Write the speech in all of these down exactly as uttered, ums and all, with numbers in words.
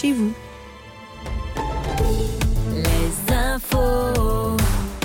chez vous. Les infos.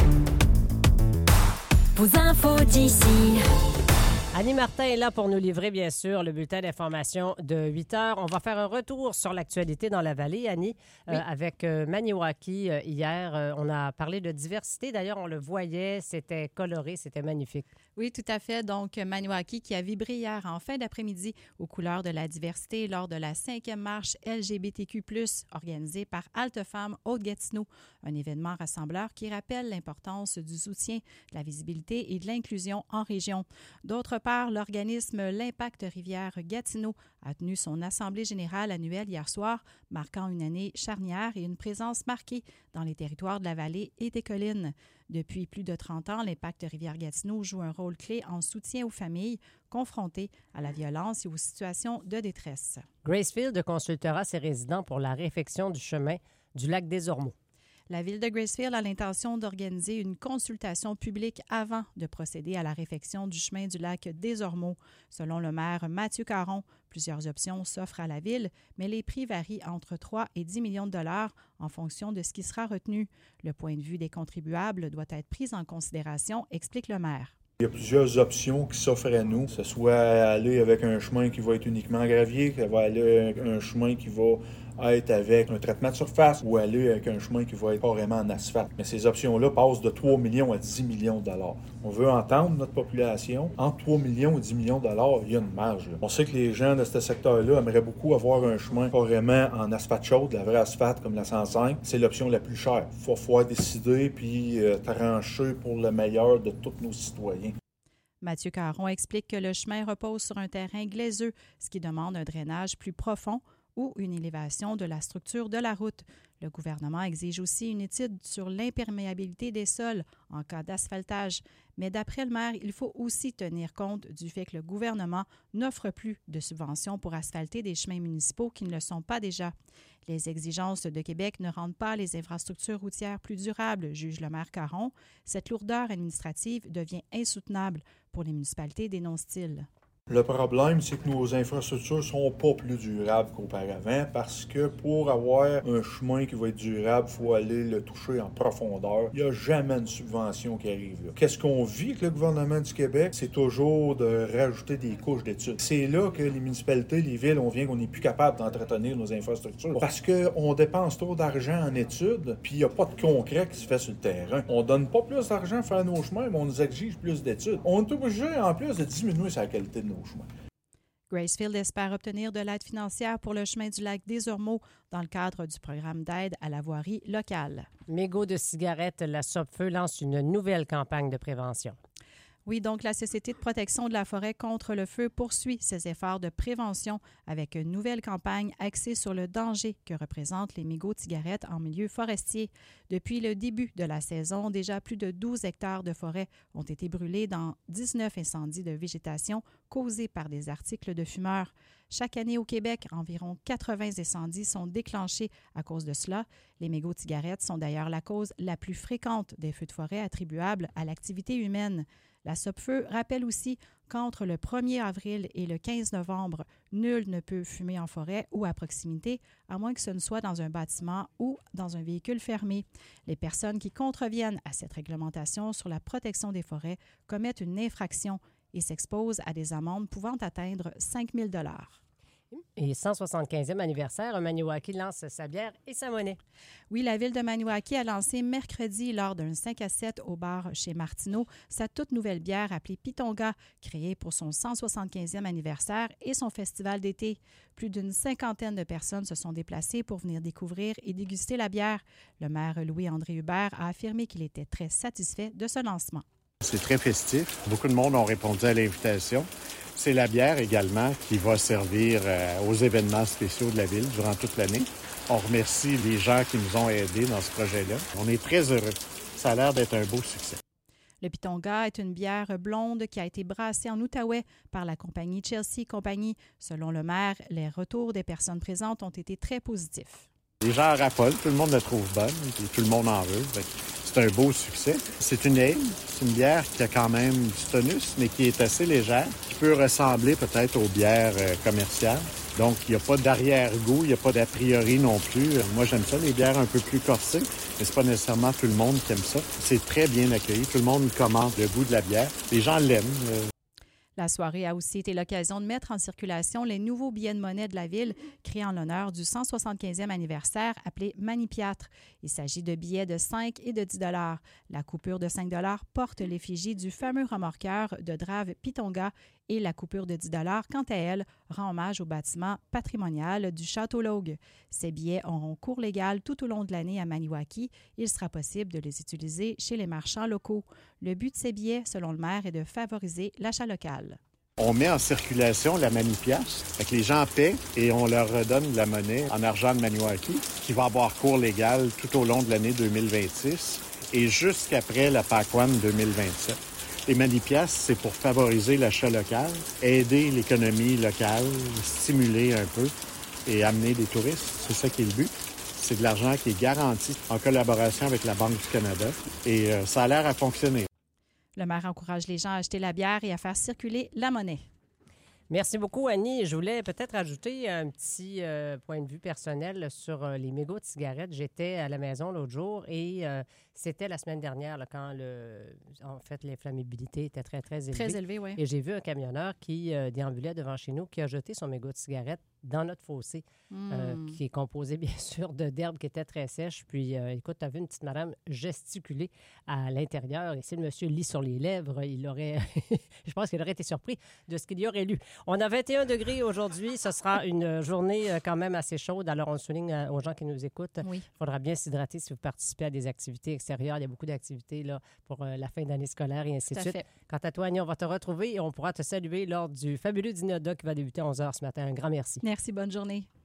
Vos infos d'ici. Annie Martin est là pour nous livrer, bien sûr, le bulletin d'information de huit heures. On va faire un retour sur l'actualité dans la vallée, Annie, oui. euh, avec euh, Maniwaki. Euh, hier, euh, on a parlé de diversité. D'ailleurs, on le voyait, c'était coloré, c'était magnifique. Oui, tout à fait. Donc, Maniwaki qui a vibré hier en fin d'après-midi aux couleurs de la diversité lors de la cinquième marche L G B T Q plus, organisée par Halte Femmes Haute-Gatineau, un événement rassembleur qui rappelle l'importance du soutien, de la visibilité et de l'inclusion en région. D'autre part, l'organisme L'Impact Rivière-Gatineau a tenu son assemblée générale annuelle hier soir, marquant une année charnière et une présence marquée dans les territoires de la vallée et des collines. Depuis plus de trente ans, l'Impact Rivière-Gatineau joue un rôle clé en soutien aux familles confrontées à la violence et aux situations de détresse. Gracefield consultera ses résidents pour la réfection du chemin du lac des Ormeaux. La Ville de Gracefield a l'intention d'organiser une consultation publique avant de procéder à la réfection du chemin du lac des Ormeaux. Selon le maire Mathieu Caron, plusieurs options s'offrent à la Ville, mais les prix varient entre trois et dix millions de dollars en fonction de ce qui sera retenu. Le point de vue des contribuables doit être pris en considération, explique le maire. Il y a plusieurs options qui s'offrent à nous, que ce soit aller avec un chemin qui va être uniquement gravier, que ça va aller avec un chemin qui va être avec un traitement de surface ou aller avec un chemin qui va être carrément en asphalte. Mais ces options-là passent de trois millions à dix millions de dollars. On veut entendre notre population. Entre trois millions et dix millions de dollars, il y a une marge. Là. On sait que les gens de ce secteur-là aimeraient beaucoup avoir un chemin carrément en asphalte chaude, la vraie asphalte comme la cent cinq. C'est l'option la plus chère. Il faut pouvoir décider puis euh, trancher pour le meilleur de tous nos citoyens. Mathieu Caron explique que le chemin repose sur un terrain glaiseux, ce qui demande un drainage plus profond ou une élévation de la structure de la route. Le gouvernement exige aussi une étude sur l'imperméabilité des sols en cas d'asphaltage. Mais d'après le maire, il faut aussi tenir compte du fait que le gouvernement n'offre plus de subventions pour asphalter des chemins municipaux qui ne le sont pas déjà. Les exigences de Québec ne rendent pas les infrastructures routières plus durables, juge le maire Caron. Cette lourdeur administrative devient insoutenable pour les municipalités dénonce-t-il. Le problème, c'est que nos infrastructures ne sont pas plus durables qu'auparavant parce que pour avoir un chemin qui va être durable, il faut aller le toucher en profondeur. Il n'y a jamais une subvention qui arrive là. Qu'est-ce qu'on vit avec le gouvernement du Québec? C'est toujours de rajouter des couches d'études. C'est là que les municipalités, les villes, on vient qu'on n'est plus capable d'entretenir nos infrastructures parce qu'on dépense trop d'argent en études puis il n'y a pas de concret qui se fait sur le terrain. On ne donne pas plus d'argent à faire nos chemins, mais on nous exige plus d'études. On est obligé, en plus, de diminuer sa qualité de nos chemins. Gracefield espère obtenir de l'aide financière pour le chemin du lac des Ormeaux dans le cadre du programme d'aide à la voirie locale. Mégots de cigarettes, la Sopfeu lance une nouvelle campagne de prévention. Oui, donc la Société de protection de la forêt contre le feu poursuit ses efforts de prévention avec une nouvelle campagne axée sur le danger que représentent les mégots de cigarettes en milieu forestier. Depuis le début de la saison, déjà plus de douze hectares de forêt ont été brûlés dans dix-neuf incendies de végétation causés par des articles de fumeurs. Chaque année au Québec, environ quatre-vingts incendies sont déclenchés à cause de cela. Les mégots de cigarettes sont d'ailleurs la cause la plus fréquente des feux de forêt attribuables à l'activité humaine. La Sopfeu rappelle aussi qu'entre le premier avril et le quinze novembre, nul ne peut fumer en forêt ou à proximité, à moins que ce ne soit dans un bâtiment ou dans un véhicule fermé. Les personnes qui contreviennent à cette réglementation sur la protection des forêts commettent une infraction et s'exposent à des amendes pouvant atteindre cinq mille dollars. Et cent soixante-quinzième anniversaire, Maniwaki lance sa bière et sa monnaie. Oui, la ville de Maniwaki a lancé mercredi, lors d'un cinq à sept au bar chez Martineau, sa toute nouvelle bière appelée Pitonga, créée pour son cent soixante-quinzième anniversaire et son festival d'été. Plus d'une cinquantaine de personnes se sont déplacées pour venir découvrir et déguster la bière. Le maire Louis-André Hubert a affirmé qu'il était très satisfait de ce lancement. C'est très festif. Beaucoup de monde ont répondu à l'invitation. C'est la bière également qui va servir euh, aux événements spéciaux de la ville durant toute l'année. On remercie les gens qui nous ont aidés dans ce projet-là. On est très heureux. Ça a l'air d'être un beau succès. Le Pitonga est une bière blonde qui a été brassée en Outaouais par la compagnie Chelsea Compagnie. Selon le maire, les retours des personnes présentes ont été très positifs. Les gens raffolent, tout le monde la trouve bonne et tout le monde en veut. C'est un beau succès. C'est une ale, c'est une bière qui a quand même du tonus, mais qui est assez légère, qui peut ressembler peut-être aux bières euh, commerciales. Donc, il n'y a pas d'arrière-goût, il n'y a pas d'a priori non plus. Moi, j'aime ça, les bières un peu plus corsées, mais c'est pas nécessairement tout le monde qui aime ça. C'est très bien accueilli. Tout le monde commente le goût de la bière. Les gens l'aiment. La soirée a aussi été l'occasion de mettre en circulation les nouveaux billets de monnaie de la ville créés en l'honneur du cent soixante-quinzième anniversaire appelé Manipiatre. Il s'agit de billets de cinq et de dix dollars. La coupure de cinq dollars porte l'effigie du fameux remorqueur de Drave Pitonga et la coupure de dix dollars, quant à elle, rend hommage au bâtiment patrimonial du Château Logue. Ces billets auront cours légal tout au long de l'année à Maniwaki. Il sera possible de les utiliser chez les marchands locaux. Le but de ces billets, selon le maire, est de favoriser l'achat local. On met en circulation la Manipiace, fait que les gens paient et on leur redonne de la monnaie en argent de Maniwaki qui va avoir cours légal tout au long de l'année deux mille vingt-six et jusqu'après la Pacuan deux mille vingt-sept. Les Manipiaces, c'est pour favoriser l'achat local, aider l'économie locale, stimuler un peu et amener des touristes. C'est ça qui est le but. C'est de l'argent qui est garanti en collaboration avec la Banque du Canada et euh, ça a l'air à fonctionner. Le maire encourage les gens à acheter la bière et à faire circuler la monnaie. Merci beaucoup, Annie. Je voulais peut-être ajouter un petit euh, point de vue personnel sur euh, les mégots de cigarettes. J'étais à la maison l'autre jour et euh, c'était la semaine dernière là, quand le, en fait l'inflammabilité était très, très élevée. Très élevé, oui. Et j'ai vu un camionneur qui euh, déambulait devant chez nous qui a jeté son mégot de cigarette dans notre fossé, Mm. euh, qui est composé bien sûr de d'herbes qui étaient très sèches. Puis, euh, écoute, tu as vu une petite madame gesticuler à l'intérieur. Et si le monsieur lit sur les lèvres, il aurait, je pense qu'il aurait été surpris de ce qu'il y aurait lu. On a vingt et un degrés aujourd'hui. Ce sera une journée euh, quand même assez chaude. Alors, on souligne euh, aux gens qui nous écoutent, il Oui. faudra bien s'hydrater si vous participez à des activités extérieures. Il y a beaucoup d'activités là, pour euh, la fin d'année scolaire et ainsi Tout de à suite. fait. Quant à toi, Annie, on va te retrouver et on pourra te saluer lors du fabuleux dîner hot dog qui va débuter à onze heures ce matin. Un grand merci. Merci, bonne journée.